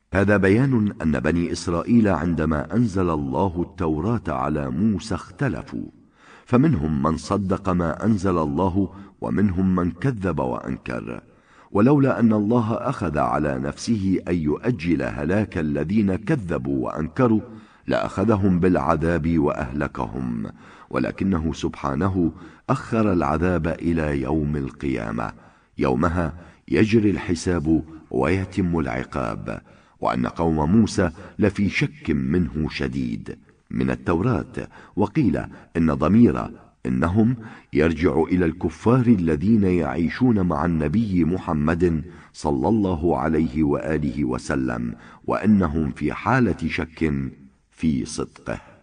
هذا بيان أن بني إسرائيل عندما أنزل الله التوراة على موسى اختلفوا، فمنهم من صدق ما أنزل الله ومنهم من كذب وأنكر. ولولا أن الله أخذ على نفسه أن يؤجل هلاك الذين كذبوا وأنكروا لأخذهم بالعذاب وأهلكهم، ولكنه سبحانه أخر العذاب إلى يوم القيامة، يومها يجري الحساب ويتم العقاب، وأن قوم موسى لفي شك منه شديد من التوراة. وقيل إن ضمير إنهم يرجع إلى الكفار الذين يعيشون مع النبي محمد صلى الله عليه وآله وسلم، وأنهم في حالة شك في صدقه.